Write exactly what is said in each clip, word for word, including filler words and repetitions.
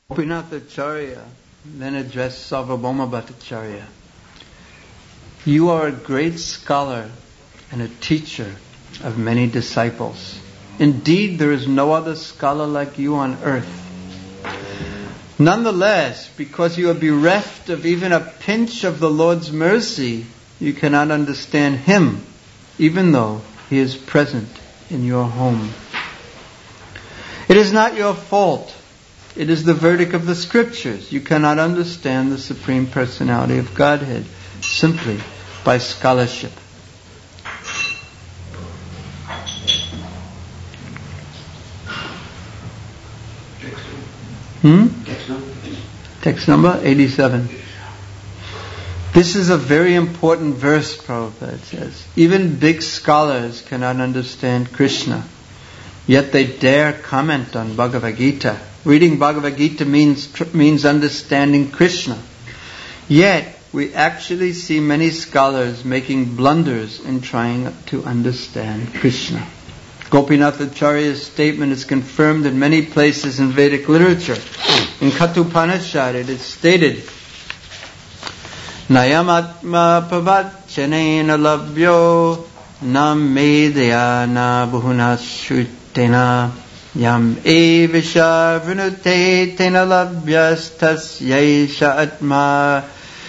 Gopinath Acharya then addressed Sarvabhauma Bhattacharya. You are a great scholar and a teacher of many disciples. Indeed, there is no other scholar like you on earth. Nonetheless, because you are bereft of even a pinch of the Lord's mercy, you cannot understand Him, even though He is present in your home. It is not your fault. It is the verdict of the Scriptures. You cannot understand the Supreme Personality of Godhead simply by scholarship. Hmm? Text number eighty-seven. This is a very important verse, Prabhupada says. Even big scholars cannot understand Krishna, yet they dare comment on Bhagavad Gita. Reading Bhagavad Gita means means understanding Krishna. Yet, we actually see many scholars making blunders in trying to understand Krishna. Gopinath Acharya's statement is confirmed in many places in Vedic literature. In Kathopanishad it is stated, Nayamatma pavachanena labhyo nam medyana bhunashutena yam evisha vrinute tena labhyas tasyaisha atma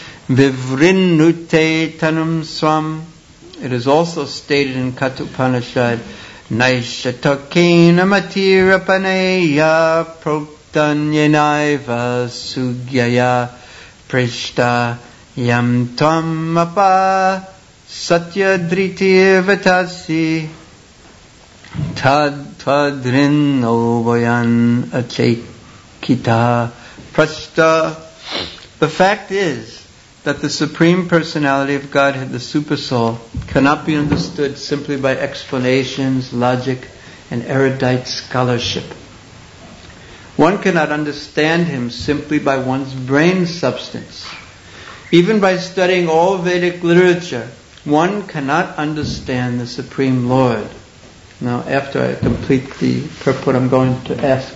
vivrinute tanum swam. It is also stated in Kathopanishad, Naishatakena matirapaneya proktanyenaiva sugyaya prishta yam tvam apa satya dhritir vatasi tad tadrin ovayan achekita prashta. The fact is that the Supreme Personality of Godhead, the Supersoul, cannot be understood simply by explanations, logic, and erudite scholarship. One cannot understand Him simply by one's brain substance. Even by studying all Vedic literature, one cannot understand the Supreme Lord. Now, after I complete the purport, I'm going to ask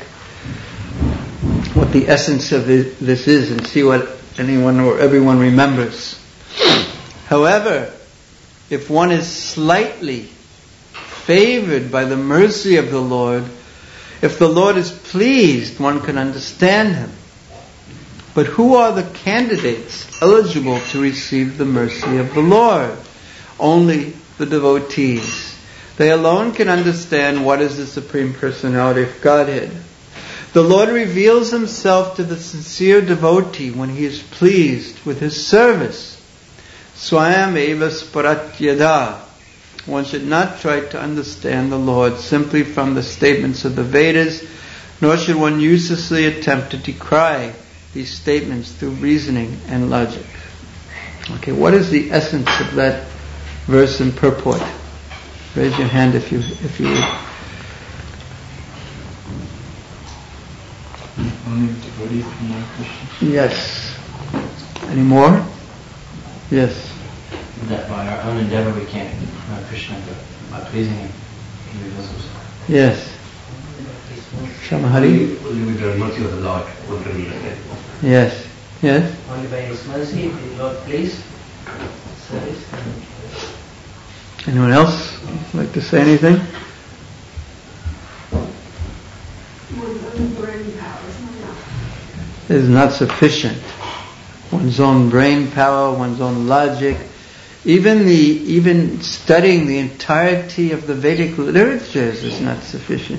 what the essence of this is and see what anyone or everyone remembers. However, if one is slightly favored by the mercy of the Lord, if the Lord is pleased, one can understand Him. But who are the candidates eligible to receive the mercy of the Lord? Only the devotees. They alone can understand what is the Supreme Personality of Godhead. The Lord reveals Himself to the sincere devotee when He is pleased with his service. Swayam eva sparatyada. One should not try to understand the Lord simply from the statements of the Vedas, nor should one uselessly attempt to decry these statements through reasoning and logic. Okay, what is the essence of that verse and purport? Raise your hand if you if you would. Yes. Any more? Yes. That by our own endeavor we can't know Krishna, but by pleasing Him, He reveals Himself. Yes. Shamahari? Only with the mercy of the Lord. Yes. Yes. Only by His mercy, the Lord pleased. Service. Anyone else like to say anything? It is not sufficient. One's own brain power, one's own logic, even the even studying the entirety of the Vedic literatures is not sufficient.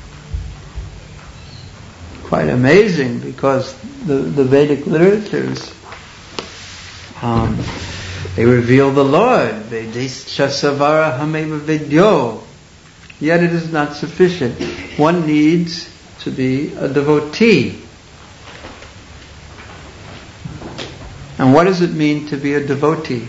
Quite amazing, because the, the Vedic literatures um, they reveal the Lord. Vedischa savara hameva vidyo. Yet it is not sufficient. One needs to be a devotee. And what does it mean to be a devotee?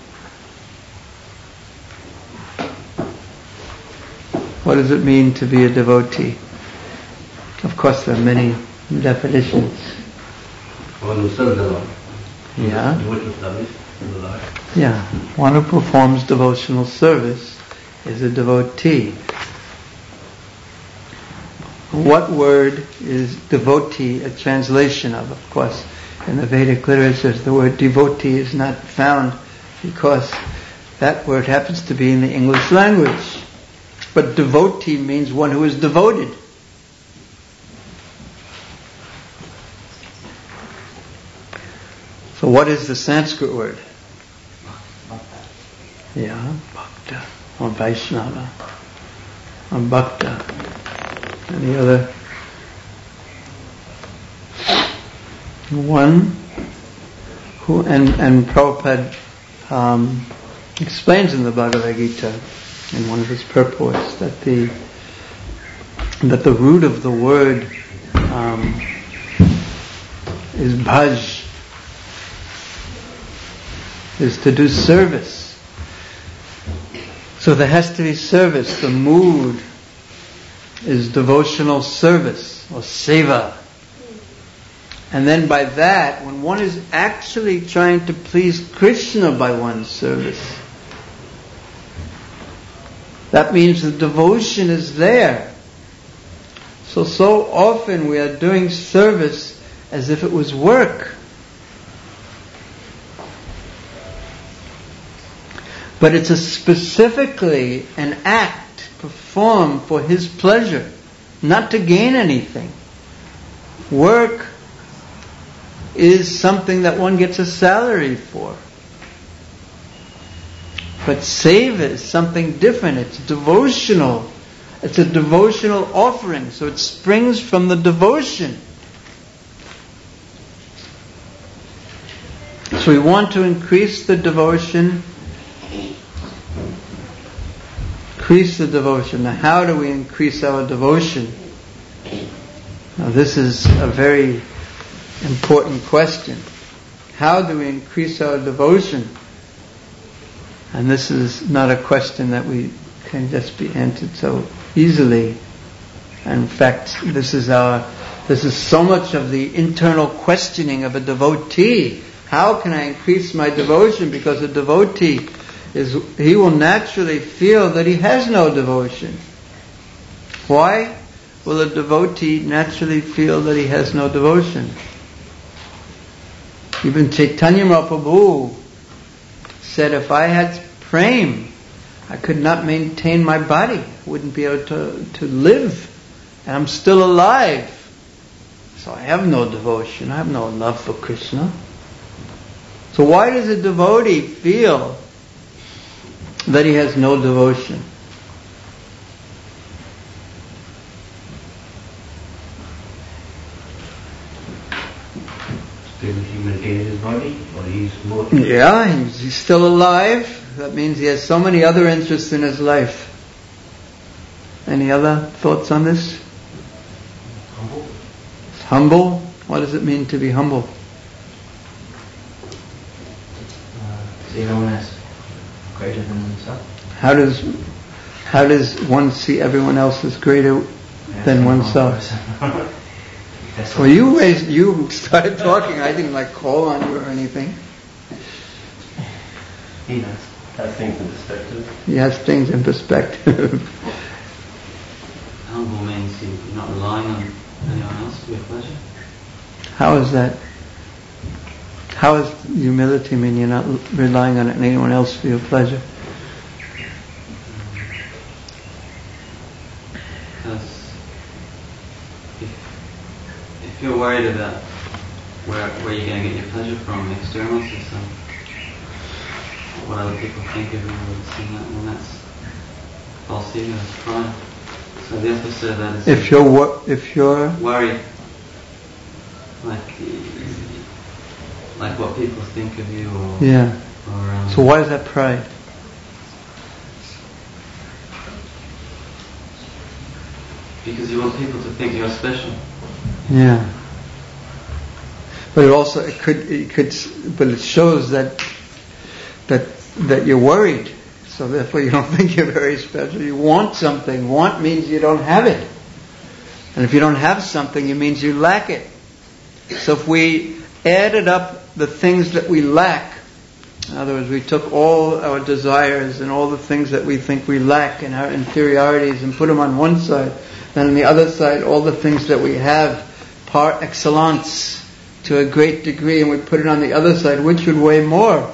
What does it mean to be a devotee? Of course, there are many definitions. One who serves the Lord. Yeah. Devotional service to the Lord. Yeah. One who performs devotional service is a devotee. What word is devotee a translation of? Of course, in the Vedic literature, the word devotee is not found because that word happens to be in the English language. But devotee means one who is devoted. So what is the Sanskrit word? Yeah, bhakta, or Vaishnava, or bhakta. Any other? One who, and, and Prabhupada um, explains in the Bhagavad Gita, in one of his purports, that the that the root of the word um, is bhaj, is to do service. So there has to be service. The mood is devotional service, or seva. And then by that, when one is actually trying to please Krishna by one's service, that means the devotion is there. So, so often we are doing service as if it was work. But it's a specifically an act performed for His pleasure, not to gain anything. Work is something that one gets a salary for. But seva is something different. It's devotional. It's a devotional offering. So it springs from the devotion. So we want to increase the devotion. Increase the devotion. Now how do we increase our devotion? Now this is a very important question. How do we increase our devotion? And this is not a question that we can just be answered so easily. In fact, this is our, this is so much of the internal questioning of a devotee. How can I increase my devotion? Because a devotee is, he will naturally feel that he has no devotion. Why will a devotee naturally feel that he has no devotion? Even Chaitanya Mahaprabhu said, if I had prem, I could not maintain my body. I wouldn't be able to, to live. And I'm still alive. So I have no devotion. I have no love for Krishna. So why does a devotee feel that he has no devotion? Still he maintains his body, or he's more... Yeah, he's, he's still alive. That means he has so many other interests in his life. Any other thoughts on this? Humble. Humble? What does it mean to be humble? Uh, see everyone as greater than himself. How does how does one see everyone else as greater Yeah, than some oneself? That's Well, you raised, you started talking. I didn't like call on you or anything. He does. Have things in perspective. He has things in perspective. Humble means you're not relying on anyone else for your pleasure. How is that? How does humility mean you're not relying on anyone else for your pleasure? Because if, if you're worried about where where you're going to get your pleasure from, the external system, what other people think of you, and that, and that's false ego, it's pride. So the opposite of that is If you're wor- if you're worried, like like what people think of you, or yeah. or um, So why is that pride? because you want people to think you're special. Yeah. But it also it could it could but it shows that that that you're worried. So therefore you don't think you're very special. You want something. Want means you don't have it. And if you don't have something, it means you lack it. So if we added up the things that we lack, in other words, we took all our desires and all the things that we think we lack and our inferiorities and put them on one side, Then on the other side, all the things that we have par excellence to a great degree, and we put it on the other side, which would weigh more?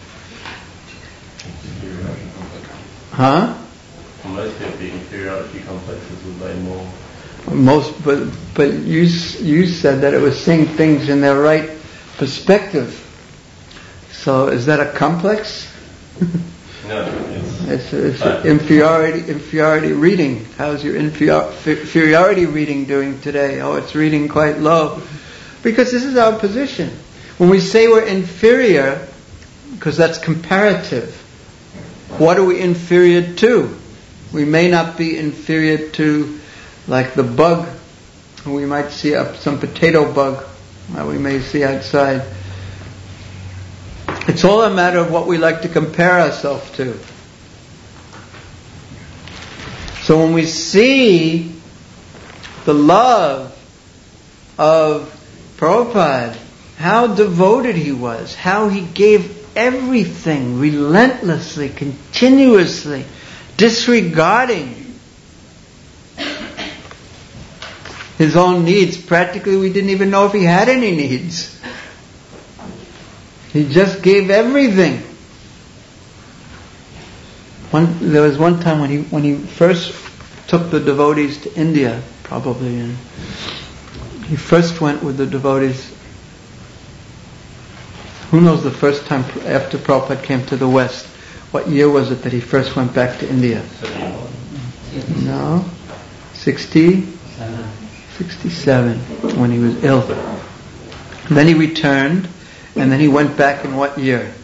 Huh? For most people, the inferiority complexes would weigh more. Most, but but you you said that it was seeing things in their right perspective. So is that a complex? No, it's it's, it's inferiority inferiority reading. How's your inferior, inferiority reading doing today? Oh, it's reading quite low, because this is our position. When we say we're inferior, because that's comparative. What are we inferior to? We may not be inferior to, like the bug, we might see up some potato bug that we may see outside. It's all a matter of what we like to compare ourselves to. So when we see the love of Prabhupada, how devoted he was, how he gave everything relentlessly, continuously, disregarding his own needs. Practically we didn't even know if he had any needs. He just gave everything. One, there was one time when he when he first took the devotees to India, probably, and he first went with the devotees. Who knows the first time after Prabhupada came to the West? What year was it that he first went back to India? No, sixty, sixty-seven, when he was ill. And then he returned, and then he went back in what year?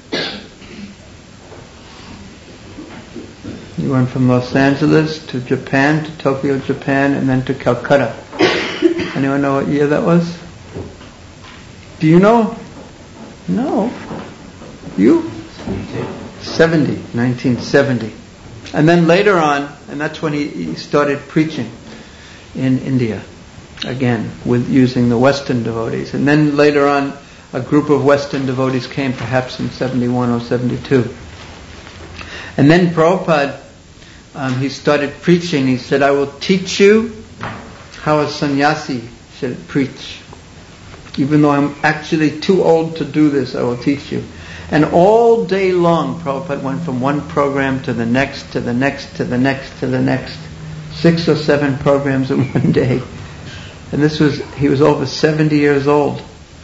He went from Los Angeles to Japan, to Tokyo, Japan, and then to Calcutta. Anyone know what year that was? Do you know? No. You? seventy, nineteen seventy. And then later on, and that's when he, he started preaching in India, again, with using the Western devotees. And then later on, a group of Western devotees came, perhaps in seventy-one or seventy-two. And then Prabhupada, um, he started preaching. He said, I will teach you how a sannyasi should preach. Even though I'm actually too old to do this, I will teach you. And all day long, Prabhupada went from one program to the next, to the next, to the next, to the next. Six or seven programs in one day. And this was, he was over seventy years old.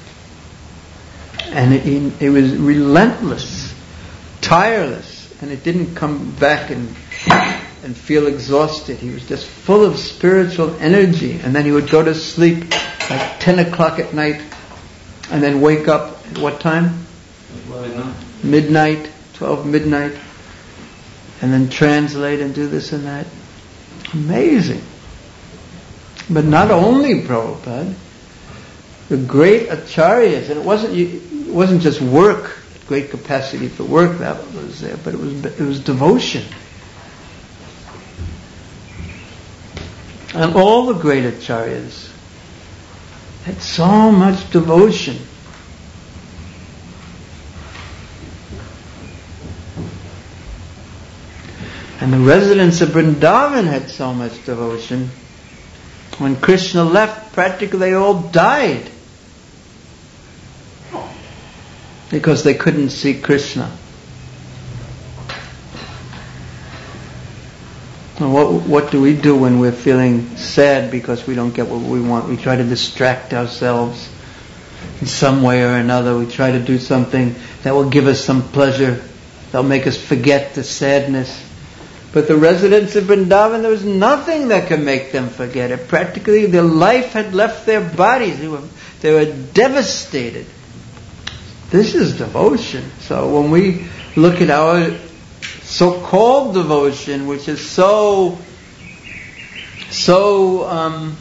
And it, it, it was relentless, tireless, and it didn't come back and and feel exhausted. He was just full of spiritual energy. And then he would go to sleep like ten o'clock at night, and then wake up at what time? Midnight. Midnight, twelve midnight, and then translate and do this and that. Amazing. But not only Prabhupada, the great acharyas, and it wasn't it wasn't just work, great capacity for work that was there, but it was it was devotion. And all the great acharyas had so much devotion. And the residents of Vrindavan had so much devotion. When Krishna left, practically they all died. Because they couldn't see Krishna. And what what do we do when we're feeling sad because we don't get what we want? We try to distract ourselves in some way or another. We try to do something that will give us some pleasure, that will make us forget the sadness. But the residents of Vrindavan, there was nothing that could make them forget it. Practically their life had left their bodies. They were, they were devastated. This is devotion. So when we look at our so-called devotion, which is so, so, um,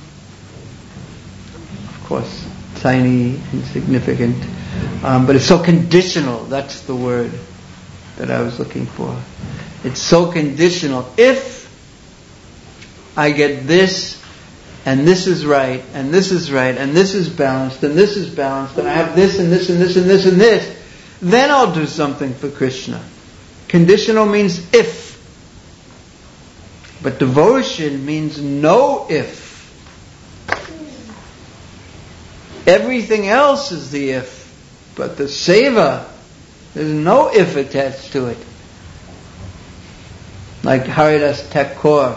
of course, tiny, insignificant, um, but it's so conditional. That's the word that I was looking for. It's so conditional. If I get this, and this is right, and this is right, and this is balanced, and this is balanced, and I have this, and this, and this, and this, and this, then I'll do something for Krishna. Conditional means if. But devotion means no if. Everything else is the if, but the seva, there's no if attached to it. Like Haridas Thakur,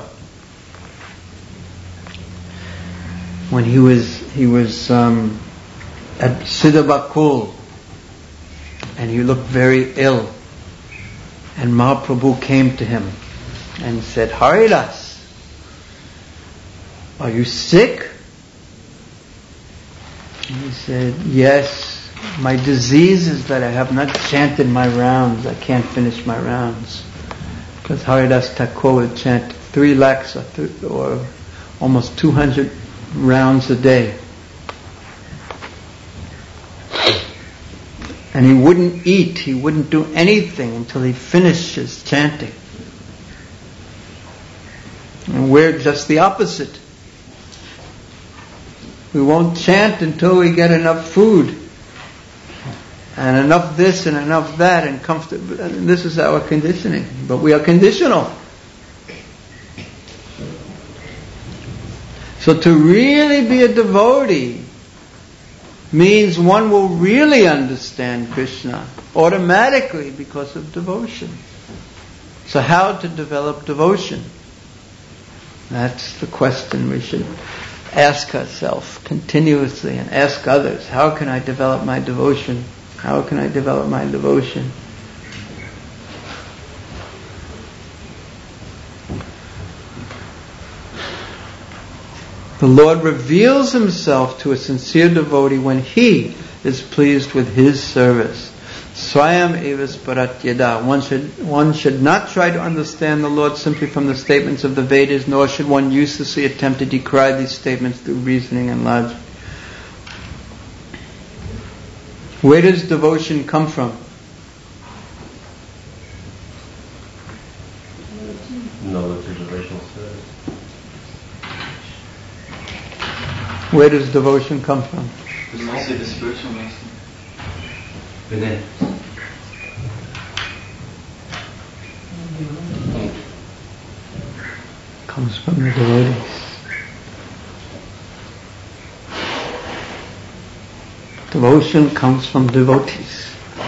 when he was he was um, at Siddhabakul, and he looked very ill, and Mahaprabhu came to him and said, Haridas, are you sick? And he said, yes, my disease is that I have not chanted my rounds. I can't finish my rounds. Because Haridas Thakur would chant three lakhs or, th- or almost two hundred rounds a day. And he wouldn't eat, he wouldn't do anything until he finished his chanting. And we're just the opposite. We won't chant until we get enough food and enough this and enough that and comfortable. This is our conditioning. But we are conditional. So to really be a devotee means one will really understand Krishna automatically because of devotion. So how to develop devotion? That's the question we should ask ourselves continuously and ask others. How can I develop my devotion? How can I develop my devotion? The Lord reveals Himself to a sincere devotee when He is pleased with His service. Swayam evas paratyada. One should, one should not try to understand the Lord simply from the statements of the Vedas, nor should one uselessly attempt to decry these statements through reasoning and logic. Where does devotion come from? Knowledge of devotional service. Where does devotion come from? There's also the spiritual master. Within. Comes from the devotees. Devotion comes from devotees.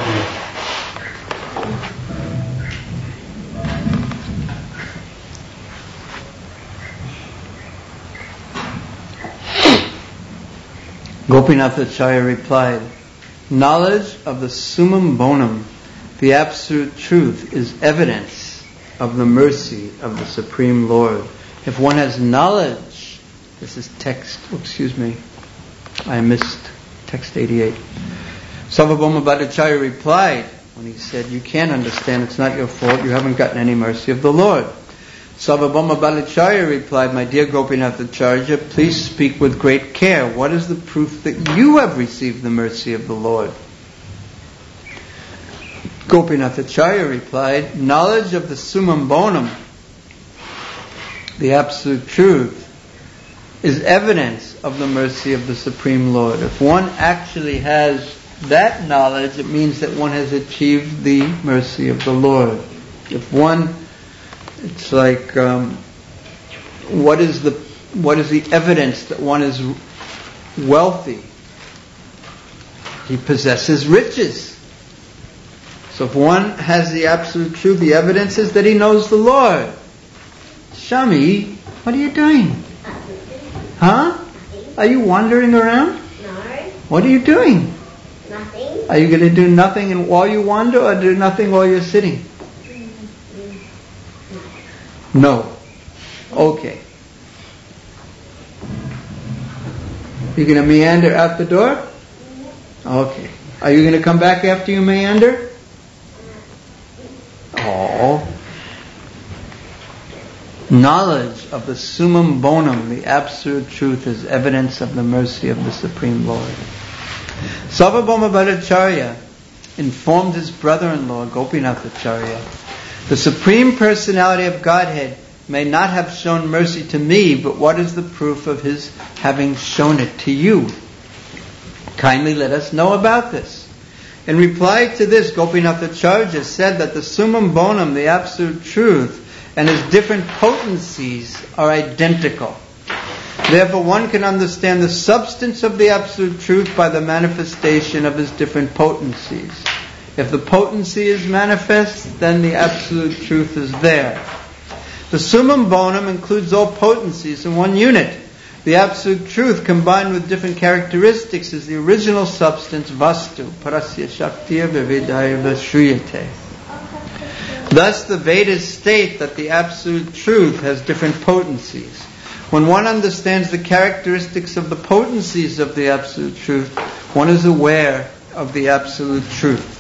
Gopinathacharya replied, knowledge of the summum bonum, the absolute truth, is evidence of the mercy of the Supreme Lord. If one has knowledge, this is text, oh, excuse me, I missed text eighty-eight. Sarvabhauma Bhattacharya replied when he said, you can't understand, it's not your fault, you haven't gotten any mercy of the Lord. Sarvabhauma Bhattacharya replied, my dear Gopinathacharya, please speak with great care. What is the proof that you have received the mercy of the Lord? Gopinathacharya replied, knowledge of the summum bonum, the absolute truth, is evidence of the mercy of the Supreme Lord. If one actually has that knowledge, it means that one has achieved the mercy of the Lord. If one, it's like, um, what is the what is the evidence that one is wealthy? He possesses riches. So if one has the absolute truth, the evidence is that he knows the Lord. Shami, what are you doing? Huh? Are you wandering around? No. What are you doing? Nothing. Are you going to do nothing while you wander, or do nothing while you're sitting? No. Okay. You're going to meander out the door? Okay. Are you going to come back after you meander? Oh. Knowledge of the summum bonum, the absolute truth, is evidence of the mercy of the Supreme Lord. Sarvabhauma Bhattacharya informed his brother-in-law, Gopinathacharya, the Supreme Personality of Godhead may not have shown mercy to me, but what is the proof of His having shown it to you? Kindly let us know about this. In reply to this, Gopinathacharya said that the summum bonum, the absolute truth, and his different potencies are identical. Therefore, one can understand the substance of the Absolute Truth by the manifestation of his different potencies. If the potency is manifest, then the Absolute Truth is there. The summum bonum includes all potencies in one unit. The Absolute Truth combined with different characteristics is the original substance, vastu, parasya shaktiya vivedaya vashruyate. Thus the Vedas state that the Absolute Truth has different potencies. When one understands the characteristics of the potencies of the Absolute Truth, one is aware of the Absolute Truth.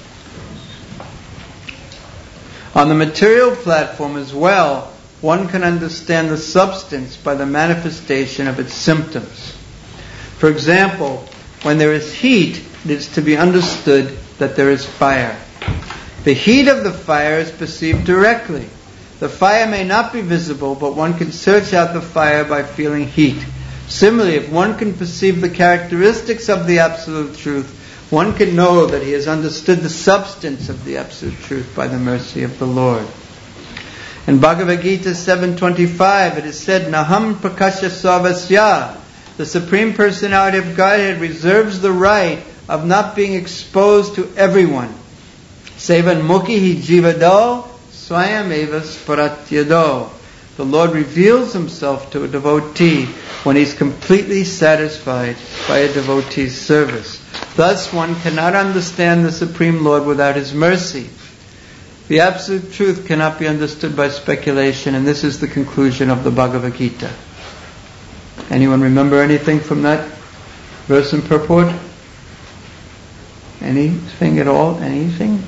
On the material platform as well, one can understand the substance by the manifestation of its symptoms. For example, when there is heat, it is to be understood that there is fire. The heat of the fire is perceived directly. The fire may not be visible, but one can search out the fire by feeling heat. Similarly, if one can perceive the characteristics of the Absolute Truth, one can know that he has understood the substance of the Absolute Truth by the mercy of the Lord. In Bhagavad Gita seven twenty-five, it is said, Naham prakasha sarvasya. The Supreme Personality of Godhead reserves the right of not being exposed to everyone. Sevan mukhi hi jivado swayam eva sparatyado. The Lord reveals himself to a devotee when he's completely satisfied by a devotee's service. Thus one cannot understand the Supreme Lord without his mercy. The Absolute Truth cannot be understood by speculation, and this is the conclusion of the Bhagavad Gita. Anyone remember anything from that verse and purport? Anything at all? Anything?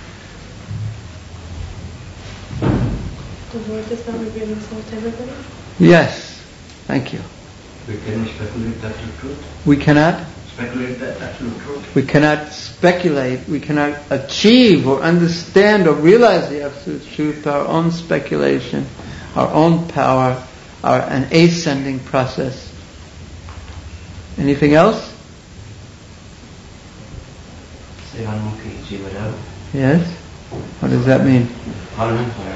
The Lord does not reveal himself to everybody? Yes. Thank you. We cannot speculate that to truth. We cannot? Speculate that absolute truth. We cannot speculate, we cannot achieve or understand or realize the Absolute Truth by our own speculation, our own power, our, an ascending process. Anything else? Sevanmukhi jivado. Yes? What does that mean? I don't know, I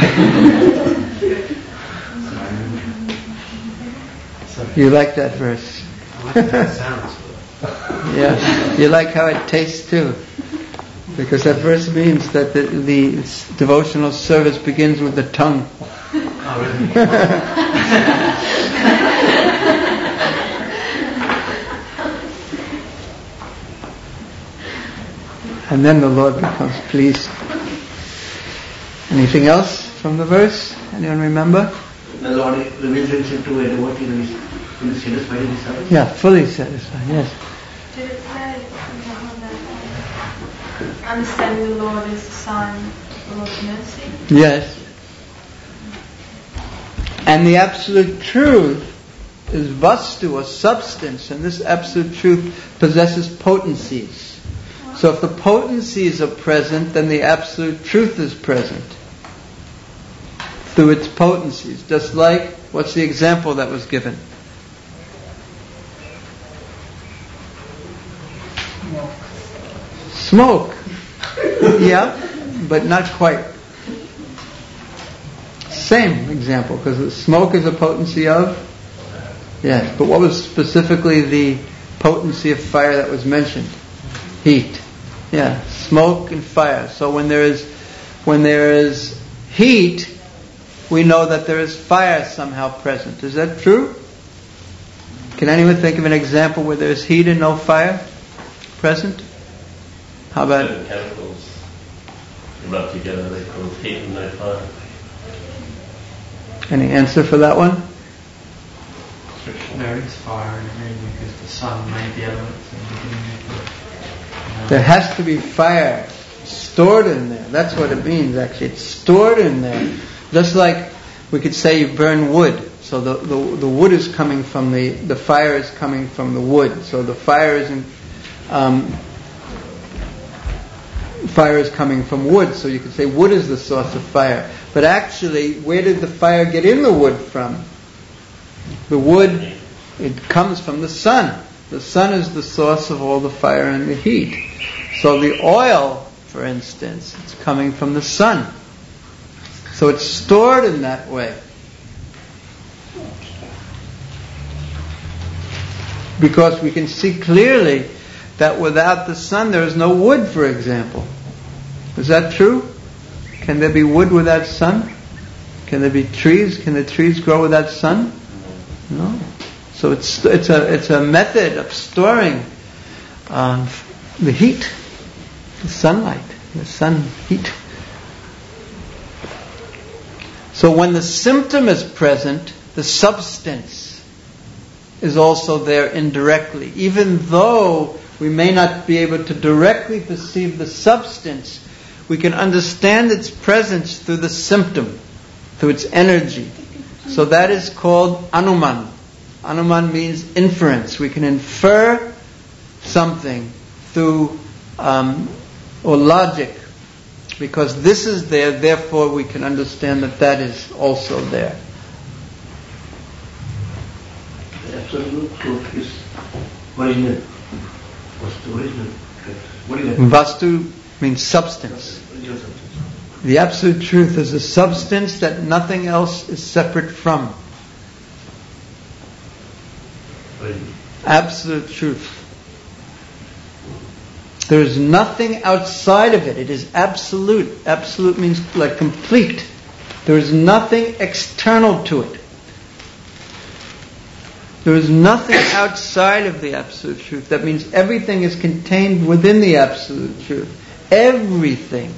remember. You like that verse? I like that sounds. Yeah, you like how it tastes too, because that verse means that the, the devotional service begins with the tongue. Oh, really? And then the Lord becomes pleased. Anything else from the verse? Anyone remember? The Lord reveals himself to a devotee who is fully satisfied in his service. Yeah, fully satisfied, yes. Did it say that understanding the Lord is a sign of the Lord's mercy? Yes. And the Absolute Truth is vastu, or substance, and this Absolute Truth possesses potencies. So if the potencies are present, then the Absolute Truth is present through its potencies. Just like, what's the example that was given? Smoke. Yeah, but not quite. Same example, because smoke is a potency of? Yes, but what was specifically the potency of fire that was mentioned? Heat. Yeah, smoke and fire. So when there is when there is heat, we know that there is fire somehow present. Is that true? Can anyone think of an example where there is heat and no fire present? How about certain chemicals rub together, they cause heat and no fire. Any answer for that one? There is fire in it because the sun made the elements in the beginning of the... There has to be fire stored in there. That's what it means, actually. It's stored in there. Just like we could say you burn wood. So the, the, the wood is coming from the... The fire is coming from the wood. So the fire isn't... Um, fire is coming from wood. So you could say wood is the source of fire. But actually, where did the fire get in the wood from? The wood, it comes from the sun. The sun is the source of all the fire and the heat. So the oil, for instance, it's coming from the sun. So it's stored in that way. Because we can see clearly that without the sun there is no wood, for example. Is that true? Can there be wood without sun? Can there be trees? Can the trees grow without sun? No. So it's it's a it's a method of storing um, the heat, the sunlight, the sun heat. So when the symptom is present, the substance is also there indirectly. Even though we may not be able to directly perceive the substance, we can understand its presence through the symptom, through its energy. So that is called anuman. Anuman means inference. We can infer something through um, or logic, because this is there, therefore we can understand that that is also there. The absolute truth is original. What's the original? What is that? Vastu means substance. Original substance. The absolute truth is a substance that nothing else is separate from. Original. Absolute truth. There is nothing outside of it. It is absolute. Absolute means like complete. There is nothing external to it. There is nothing outside of the absolute truth. That means everything is contained within the absolute truth. Everything.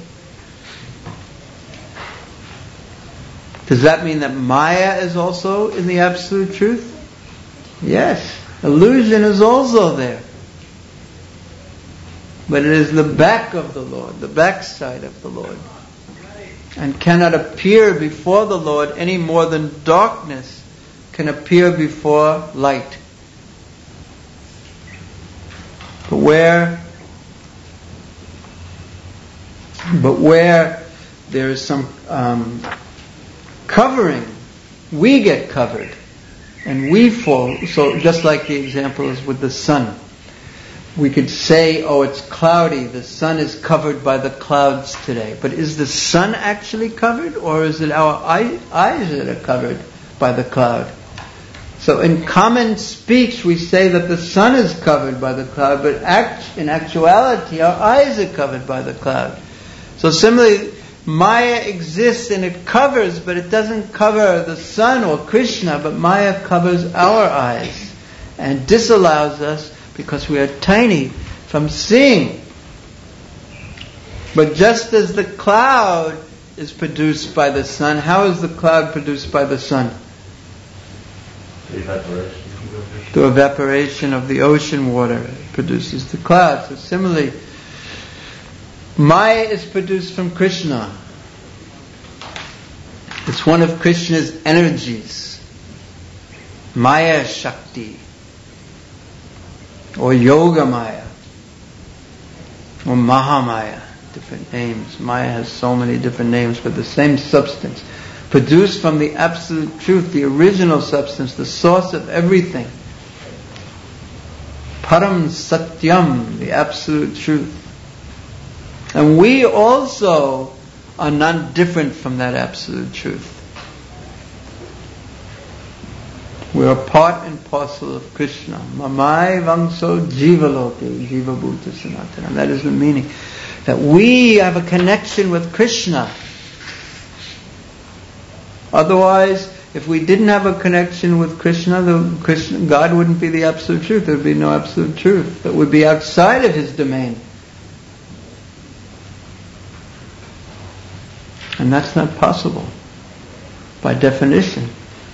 Does that mean that Maya is also in the absolute truth? Yes. Illusion is also there. But it is the back of the Lord, the backside of the Lord. And cannot appear before the Lord any more than darkness can appear before light. But where, but where there is some um, covering, we get covered and we fall. So just like the example is with the sun. We could say, oh, it's cloudy, the sun is covered by the clouds today. But is the sun actually covered, or is it our eye, eyes that are covered by the cloud? So in common speech we say that the sun is covered by the cloud, but act, in actuality our eyes are covered by the cloud. So similarly, Maya exists and it covers, but it doesn't cover the sun or Krishna, but Maya covers our eyes and disallows us, because we are tiny, from seeing. But just as the cloud is produced by the sun, how is the cloud produced by the sun? Evaporation. Through evaporation of the ocean water, it produces the cloud. So similarly, Maya is produced from Krishna. It's one of Krishna's energies. Maya Shakti. Or Yoga Maya, or Mahamaya, different names. Maya has so many different names for the same substance, produced from the absolute truth, the original substance, the source of everything. Param Satyam, the absolute truth. And we also are not different from that absolute truth. We are part and parcel of Krishna. Mamai vamso jivaloke, jiva bhuta sanatana. That is the meaning. That we have a connection with Krishna. Otherwise, if we didn't have a connection with Krishna, the Krishna, God wouldn't be the absolute truth. There would be no absolute truth. That would be outside of His domain. And that's not possible, by definition.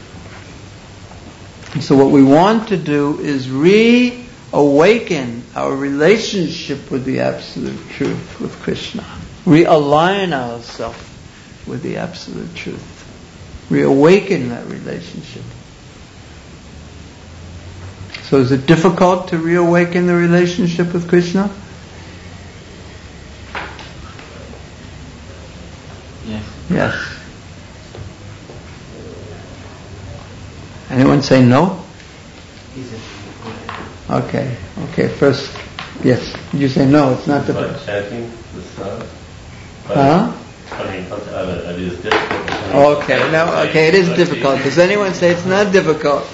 And so what we want to do is reawaken our relationship with the absolute truth, with Krishna. Realign ourselves with the absolute truth. Reawaken that relationship. So is it difficult to reawaken the relationship with Krishna? Yes. Yes. Anyone say no? Okay. Okay. First, yes. You say no. It's not the. By chanting the sun. By Huh? coming in contact with it, it is difficult. Okay, now, okay, it is difficult. Does anyone say it's not difficult?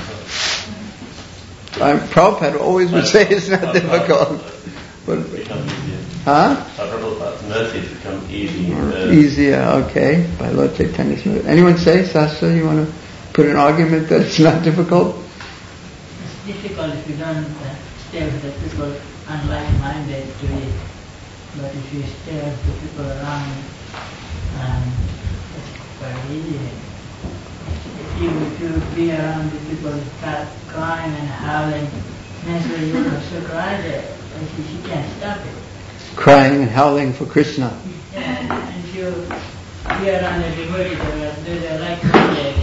Um, Prabhupada always would say it's not difficult. But, huh? Prabhupada's mercies become easy. Uh, Easier, okay, by Lord Chaitanya's mercy. Anyone say, Sasha, you want to put an argument that it's not difficult? It's difficult if you don't uh, stay with the people unlike-minded to it. But if you stay with the people around, um, it's very easy. If you, if you be around the people who start crying and howling, naturally you will also cry there. But you, you can't stop it. Crying and howling for Krishna. Yeah, and if you be around the devotees that are, that are like-minded,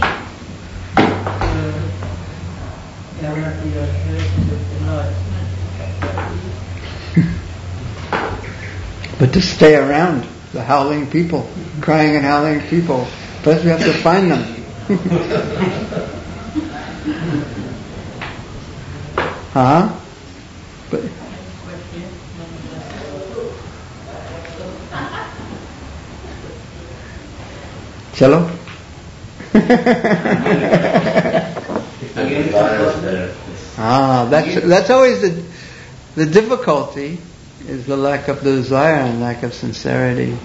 you develop your relationship with the Lord. But to stay around the howling people, crying and howling people, first we have to find them. huh? But Chalo? ah, that's that's always the the difficulty. Is the lack of desire and lack of sincerity.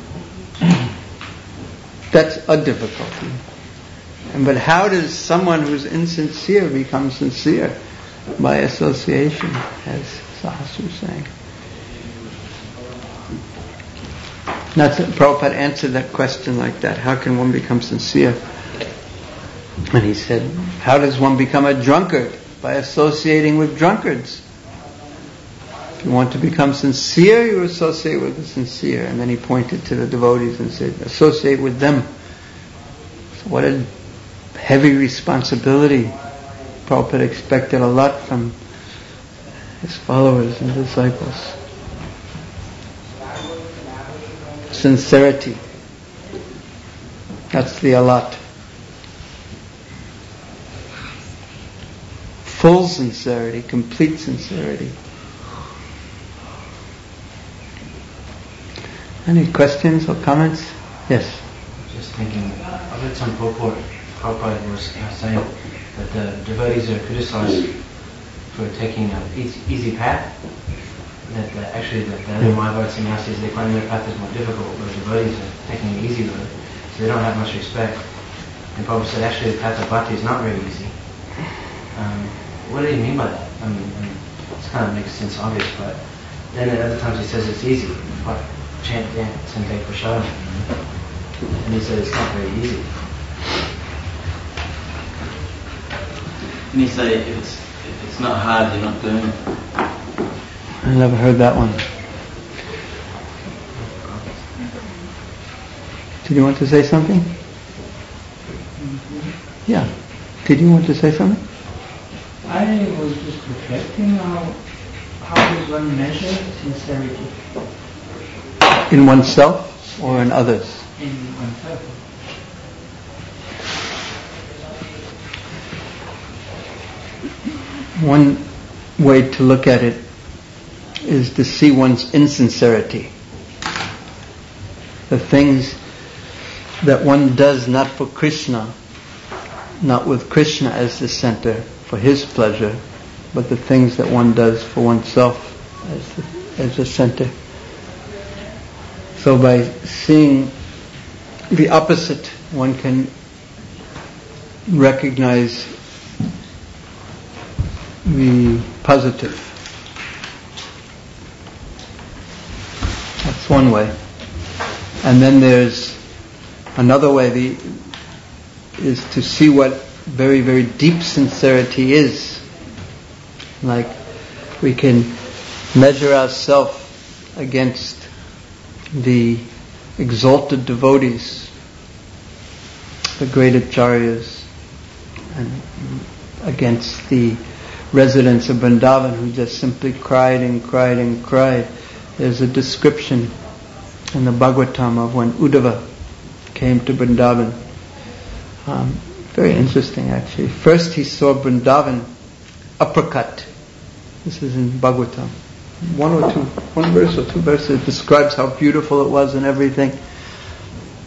That's a difficulty. And but how does someone who's insincere become sincere? By association, as Sahasra was saying. That's, Prabhupada answered that question like that. How can one become sincere? And he said, how does one become a drunkard? By associating with drunkards. If you want to become sincere, you associate with the sincere. And then he pointed to the devotees and said, associate with them. So what a heavy responsibility. Prabhupada expected a lot from his followers and disciples. Sincerity. That's the alat. Full sincerity, complete sincerity. Any questions or comments? Yes. Just thinking, I read some purport. Prabhupada was saying that the devotees are criticized for taking an easy, easy path. That uh, actually the, the other Mayavadi sannyasis, they find their path is more difficult, whereas devotees are taking the easy road, so they don't have much respect. And Prabhupada said actually the path of bhakti is not very easy. Um, what did he mean by that? I mean, I mean, it kind of makes sense obvious, but then at other times he says it's easy. What? Chant, dance, and take prashadam. And he said it's not very easy. And he say if it's if it's not hard, you're not doing it. I never heard that one. Did you want to say something? Yeah. Did you want to say something? I was just reflecting how how does one measure sincerity? In oneself or in others? In oneself. One way to look at it is to see one's insincerity. The things that one does not for Krishna, not with Krishna as the center, for his pleasure, but the things that one does for oneself as the, as the center. So by seeing the opposite, one can recognize the positive. That's one way. And then there's another way, the, is to see what very, very deep sincerity is. Like we can measure ourselves against the exalted devotees, the great acharyas, and against the residents of Vrindavan who just simply cried and cried and cried. There's a description in the Bhagavatam of when Uddhava came to Vrindavan. Um, very interesting actually. First he saw Vrindavan uppercut. This is in Bhagavatam. One or two, one verse or two verses describes how beautiful it was and everything.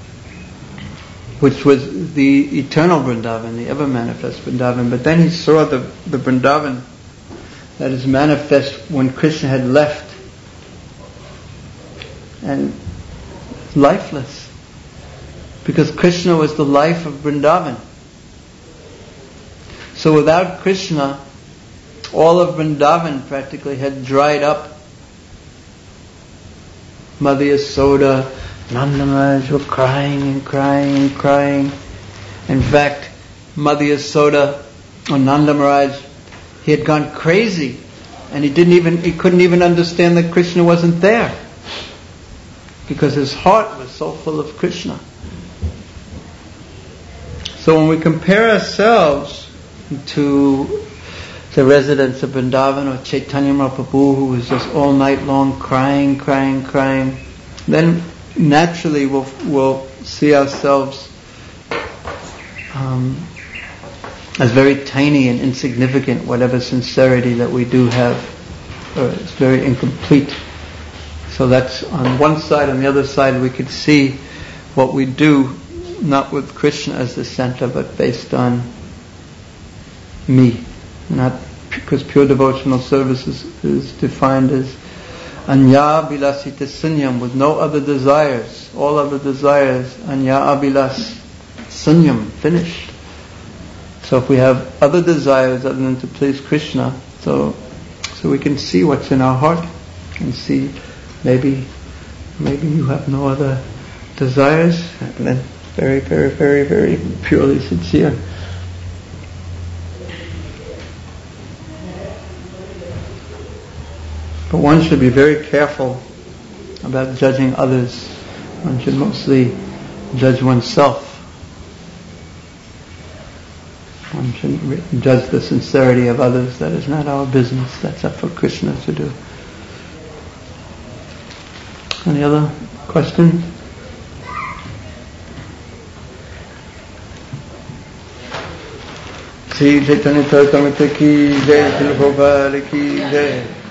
which was the eternal Vrindavan, the ever manifest Vrindavan. But then he saw the, the Vrindavan that is manifest when Krishna had left, and lifeless, because Krishna was the life of Vrindavan. So without Krishna, all of Vrindavan practically had dried up. Mother Yasoda, Nanda Maharaj were crying and crying and crying. In fact, Mother Yasoda, or Nanda Maharaj, he had gone crazy, and he didn't even he couldn't even understand that Krishna wasn't there, because his heart was so full of Krishna. So when we compare ourselves to the residents of Vrindavan or Chaitanya Mahaprabhu, who was just all night long crying, crying, crying, then naturally we'll, we'll see ourselves um, as very tiny and insignificant, whatever sincerity that we do have. Or it's very incomplete. So that's on one side. On the other side, we could see what we do, not with Krishna as the center, but based on me. Not because pure devotional service is, is defined as anya bilasita sunyam, with no other desires. All other desires, anya abilas sunyam, finished. So if we have other desires other than to please Krishna, so so we can see what's in our heart, and see maybe maybe you have no other desires, and then very, very, very, very purely sincere. But one should be very careful about judging others. One should mostly judge oneself. One shouldn't judge the sincerity of others. That is not our business. That's up for Krishna to do. Any other questions? Sri Chaitanya Charitamrita ki jai, Srila Prabhupada ki jai.